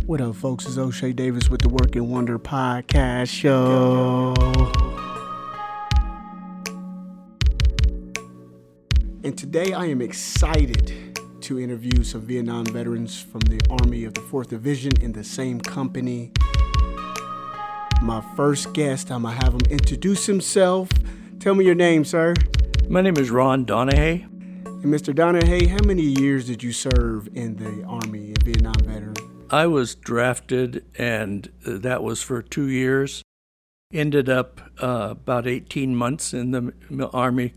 What up, folks? It's O'Shea Davis with the Working Wonder Podcast Show. And today I am excited to interview some Vietnam veterans from the Army of the 4th Division in the same company. My first guest, I'm going to have him introduce himself. Tell me your name, sir. My name is Ron Donahue. And Mr. Donahue, how many years did you serve in the Army, a Vietnam veteran? I was drafted, and that was for 2 years. Ended up about 18 months in the Army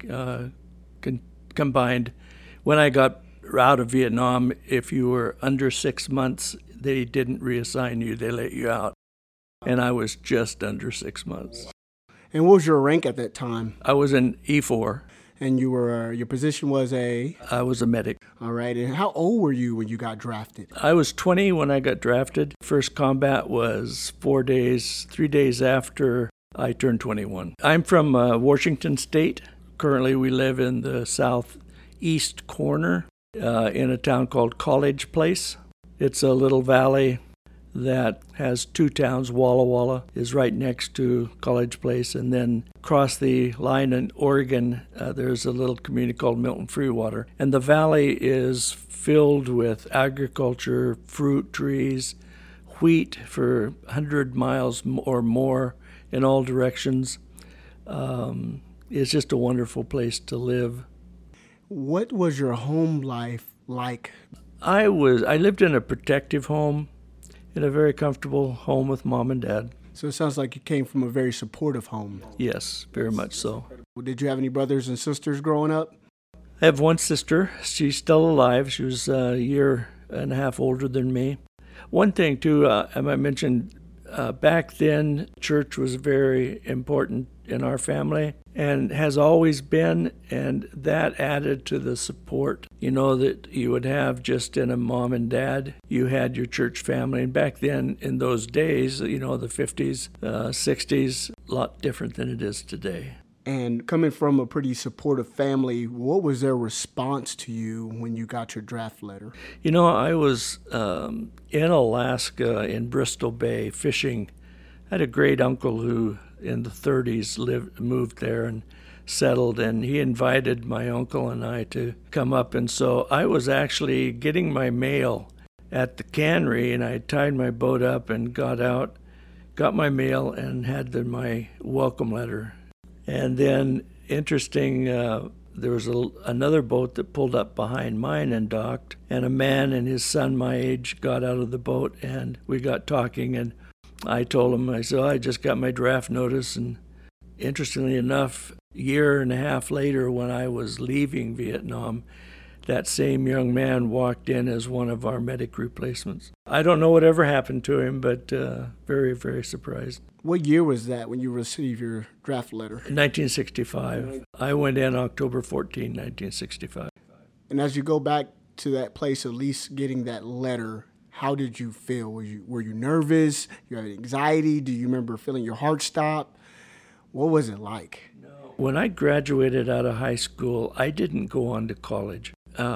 combined. When I got out of Vietnam, if you were under 6 months, they didn't reassign you. They let you out. And I was just under 6 months. And what was your rank at that time? I was in E4. And you were your position was a? I was a medic. All right. And how old were you when you got drafted? I was 20 when I got drafted. First combat was 3 days after I turned 21. I'm from Washington State. Currently, we live in the southeast corner in a town called College Place. It's a little valley that has two towns. Walla Walla is right next to College Place, and then across the line in Oregon, there's a little community called Milton Freewater. And the valley is filled with agriculture, fruit trees, wheat for 100 miles or more in all directions. It's just a wonderful place to live. What was your home life like? I lived in a protective home, in a very comfortable home with mom and dad. So it sounds like you came from a very supportive home. Yes, very much so. Did you have any brothers and sisters growing up? I have one sister. She's still alive. She was a year and a half older than me. One thing, too, I mentioned, back then, church was very important in our family and has always been, and that added to the support, that you would have just in a mom and dad. You had your church family, and back then, in those days, the 50s, 60s, a lot different than it is today. And coming from a pretty supportive family, what was their response to you when you got your draft letter? I was in Alaska in Bristol Bay fishing. I had a great uncle who in the 30s moved there and settled, and he invited my uncle and I to come up. And so I was actually getting my mail at the cannery, and I tied my boat up and got out, got my mail, and had my welcome letter. And then, interesting, there was another boat that pulled up behind mine and docked, and a man and his son my age got out of the boat, and we got talking, and I told him, I said, I just got my draft notice. And interestingly enough, a year and a half later, when I was leaving Vietnam, that same young man walked in as one of our medic replacements. I don't know whatever happened to him, but very, very surprised. What year was that when you received your draft letter? 1965. I went in October 14, 1965. And as you go back to that place, at least getting that letter, how did you feel? Were you nervous? You had anxiety? Do you remember feeling your heart stop? What was it like? When I graduated out of high school, I didn't go on to college.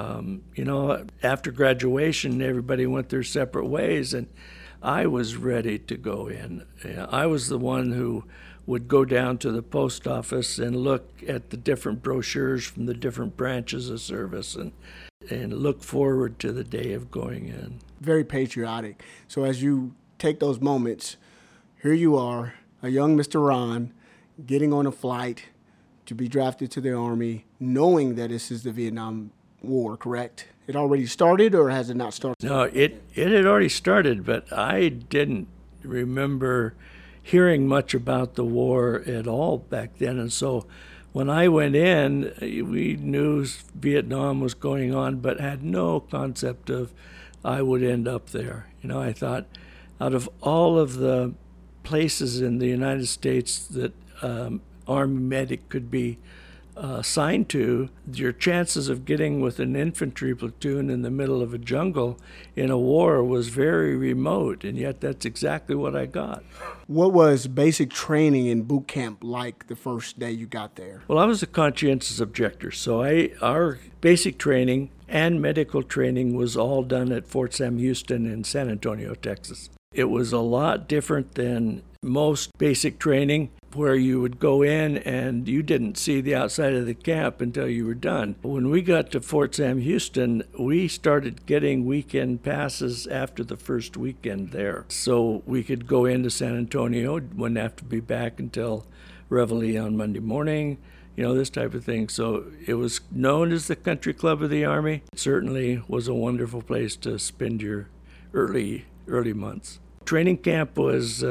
After graduation, everybody went their separate ways, and I was ready to go in. I was the one who would go down to the post office and look at the different brochures from the different branches of service and look forward to the day of going in. Very patriotic. So as you take those moments, here you are, a young Mr. Ron, getting on a flight to be drafted to the Army, knowing that this is the Vietnam War, correct? It already started, or has it not started? No, it had already started, but I didn't remember hearing much about the war at all back then. And so when I went in, we knew Vietnam was going on, but had no concept of I would end up there. I thought out of all of the places in the United States that Army medic could be assigned to, your chances of getting with an infantry platoon in the middle of a jungle in a war was very remote, and yet that's exactly what I got. What was basic training in boot camp like the first day you got there? Well, I was a conscientious objector, so our basic training and medical training was all done at Fort Sam Houston in San Antonio, Texas. It was a lot different than most basic training, where you would go in and you didn't see the outside of the camp until you were done. When we got to Fort Sam Houston, we started getting weekend passes after the first weekend there. So we could go into San Antonio, wouldn't have to be back until Reveille on Monday morning, this type of thing. So it was known as the Country Club of the Army. It certainly was a wonderful place to spend your early months. Training camp was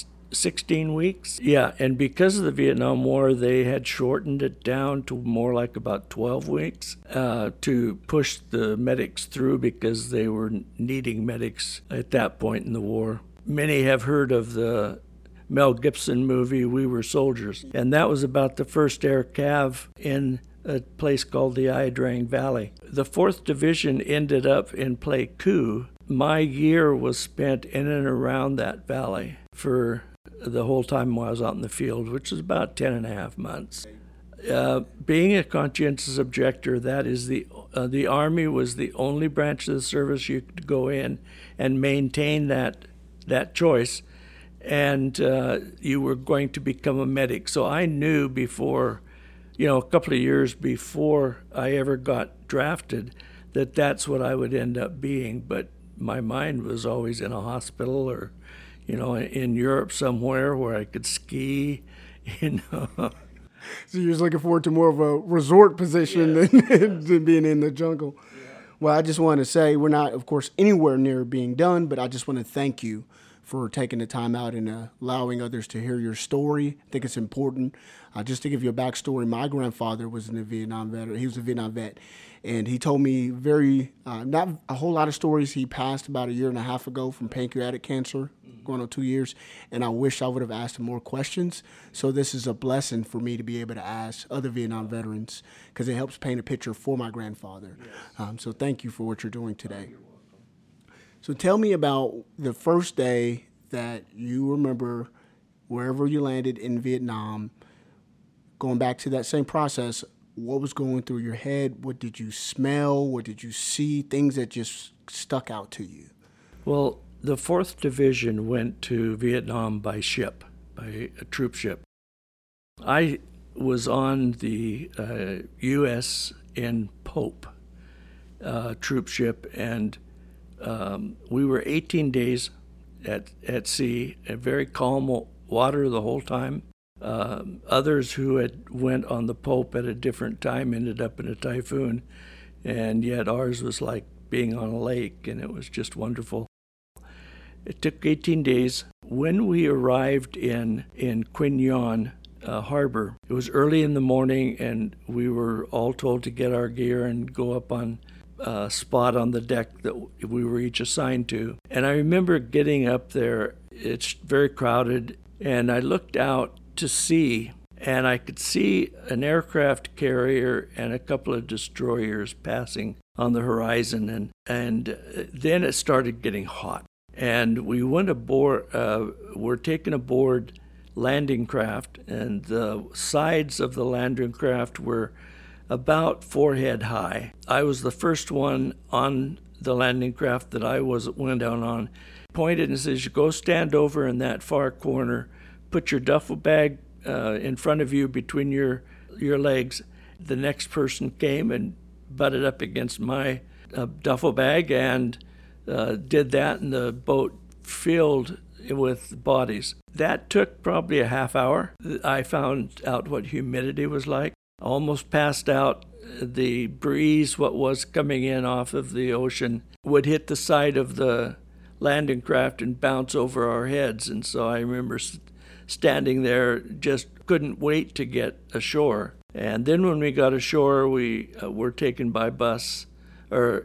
16 weeks. Yeah, and because of the Vietnam War, they had shortened it down to more like about 12 weeks to push the medics through, because they were needing medics at that point in the war. Many have heard of the Mel Gibson movie, We Were Soldiers, and that was about the 1st Air Cav in a place called the Ia Drang Valley. The 4th Division ended up in Pleiku. My year was spent in and around that valley for the whole time I was out in the field, which is about 10 and a half months. Being a conscientious objector, that is the Army was the only branch of the service you could go in and maintain that choice, and you were going to become a medic. So I knew before, a couple of years before I ever got drafted, that that's what I would end up being. But my mind was always in a hospital or, in Europe somewhere where I could ski, So you're just looking forward to more of a resort position than being in the jungle. Yeah. Well, I just want to say we're not, of course, anywhere near being done, but I just want to thank you for taking the time out and allowing others to hear your story. I think it's important. Just to give you a backstory, my grandfather was a Vietnam veteran. He was a Vietnam vet, and he told me not a whole lot of stories. He passed about a year and a half ago from pancreatic cancer, going on 2 years, and I wish I would have asked him more questions. So this is a blessing for me to be able to ask other Vietnam veterans, because it helps paint a picture for my grandfather. Yes. So thank you for what you're doing today. You're welcome. So tell me about the first day that you remember, wherever you landed in Vietnam, going back to that same process. What was going through your head? What did you smell? What did you see? Things that just stuck out to you. Well, the 4th Division went to Vietnam by ship, by a troop ship. I was on the USN Pope troop ship, and we were 18 days at sea, at very calm water the whole time. Others who had went on the Pope at a different time ended up in a typhoon, and yet ours was like being on a lake, and it was just wonderful. It took 18 days. When we arrived in Quy Nhon harbor, it was early in the morning, and we were all told to get our gear and go up on a spot on the deck that we were each assigned to. And I remember getting up there. It's very crowded, and I looked out to sea, and I could see an aircraft carrier and a couple of destroyers passing on the horizon, and then it started getting hot. And we went aboard, we're taken aboard landing craft, and the sides of the landing craft were about forehead high. I was the first one on the landing craft that I went down on. Pointed and says, "You go stand over in that far corner, put your duffel bag in front of you between your legs." The next person came and butted up against my duffel bag and did that, and the boat filled with bodies. That took probably a half hour. I found out what humidity was like. Almost passed out. The breeze, what was coming in off of the ocean, would hit the side of the landing craft and bounce over our heads. And so I remember standing there, just couldn't wait to get ashore. And then when we got ashore, we were taken by bus to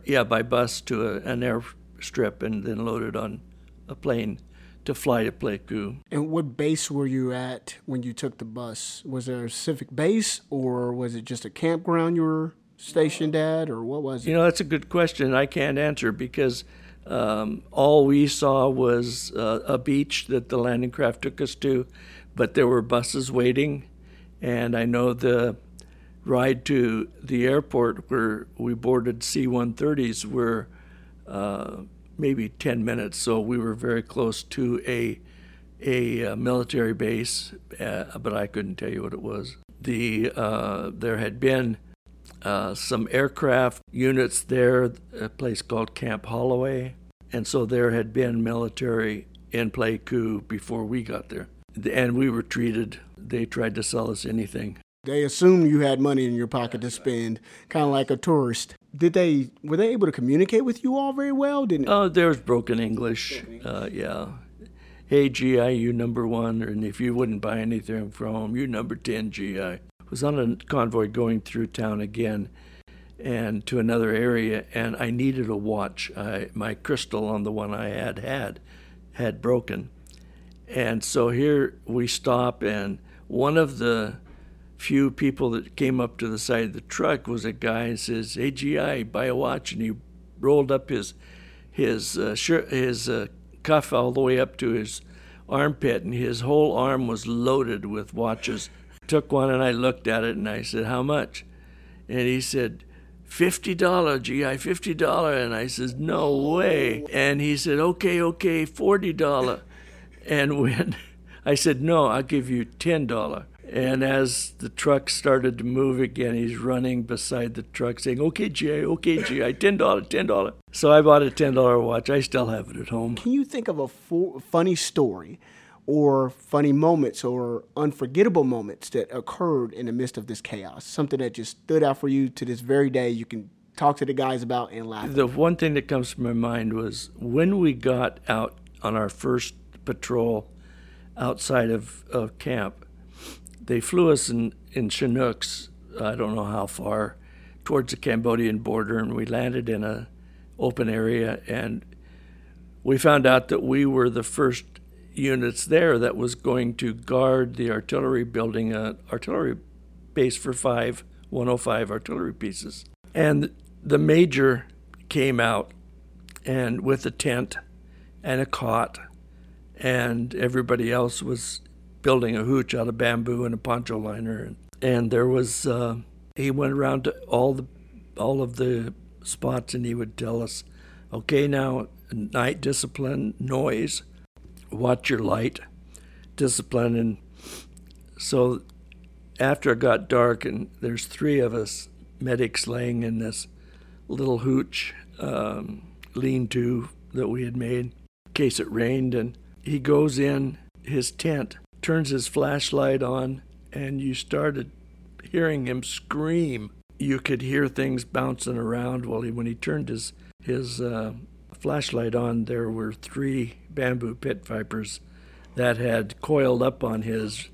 an airstrip and then loaded on a plane to fly to Pleiku. And what base were you at when you took the bus? Was there a specific base, or was it just a campground you were stationed at, or what was it? That's a good question. I can't answer because all we saw was a beach that the landing craft took us to, but there were buses waiting, and I know the ride to the airport where we boarded C-130s were maybe 10 minutes, so we were very close to a military base, but I couldn't tell you what it was. There had been some aircraft units there, a place called Camp Holloway, and so there had been military in Pleiku before we got there. And we were treated, they tried to sell us anything. They assumed you had money in your pocket to spend, kind of like a tourist. Were they able to communicate with you all very well? There was broken English, yeah. Hey, GI, you number 1, and if you wouldn't buy anything from them, you number 10, GI. I was on a convoy going through town again and to another area, and I needed a watch. My crystal on the one I had broken. And so here we stop, and one of the few people that came up to the side of the truck was a guy and says, "Hey, GI, buy a watch." And he rolled up his cuff all the way up to his armpit, and his whole arm was loaded with watches. Took one, and I looked at it, and I said, "How much?" And he said, $50, GI, $50. And I said, "No way." And he said, okay, $40. And when I said, "No, I'll give you $10. And as the truck started to move again, he's running beside the truck saying, okay, GI, $10. So I bought a $10 watch. I still have it at home. Can you think of a funny story or funny moments or unforgettable moments that occurred in the midst of this chaos? Something that just stood out for you to this very day you can talk to the guys about and laugh. The one thing that comes to my mind was when we got out on our first patrol outside of camp, they flew us in Chinooks, I don't know how far, towards the Cambodian border, and we landed in an open area, and we found out that we were the first units there that was going to guard the artillery building, an artillery base for 105 artillery pieces. And the major came out and with a tent and a cot, and everybody else was building a hooch out of bamboo and a poncho liner. And there was, he went around to all of the spots, and he would tell us, okay, now night discipline, noise, watch your light, discipline. And so after it got dark, and there's 3 of us medics laying in this little hooch lean-to that we had made in case it rained, and he goes in his tent, turns his flashlight on, and you started hearing him scream. You could hear things bouncing around. Well, when he turned his flashlight on, there were 3 bamboo pit vipers that had coiled up on his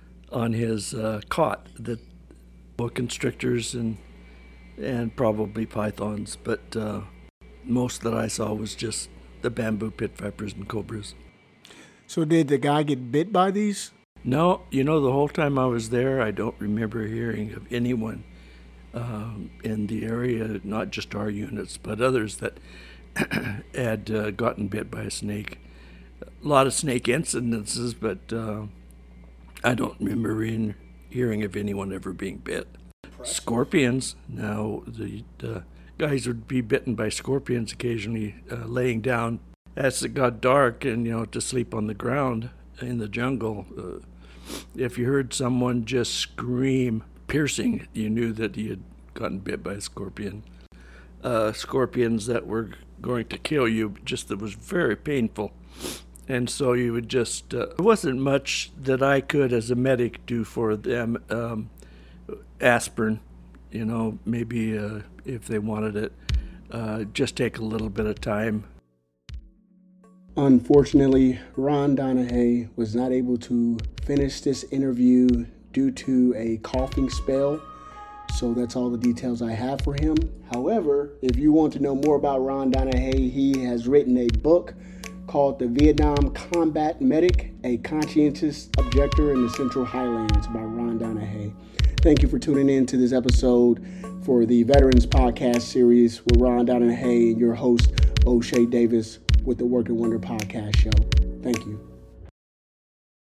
cot, that boa constrictors and probably pythons, but most that I saw was just the bamboo pit vipers and cobras. So did the guy get bit by these? No, the whole time I was there, I don't remember hearing of anyone in the area, not just our units, but others that had gotten bit by a snake. A lot of snake incidences, but I don't remember hearing of anyone ever being bit. Scorpions, now the guys would be bitten by scorpions occasionally, laying down as it got dark, and to sleep on the ground in the jungle. If you heard someone just scream piercing, you knew that he had gotten bit by a scorpion. Scorpions that were going to kill you, just that was very painful. And so you would just, there wasn't much that I could as a medic do for them. Aspirin, maybe if they wanted it, just take a little bit of time. Unfortunately, Ron Donahue was not able to finish this interview due to a coughing spell, so that's all the details I have for him. However, if you want to know more about Ron Donahue, he has written a book called The Vietnam Combat Medic, a Conscientious Objector in the Central Highlands by Ron Donahue. Thank you for tuning in to this episode for the Veterans Podcast series with Ron Donahue and your host, O'Shea Davis, with the Work and Wonder Podcast Show. Thank you.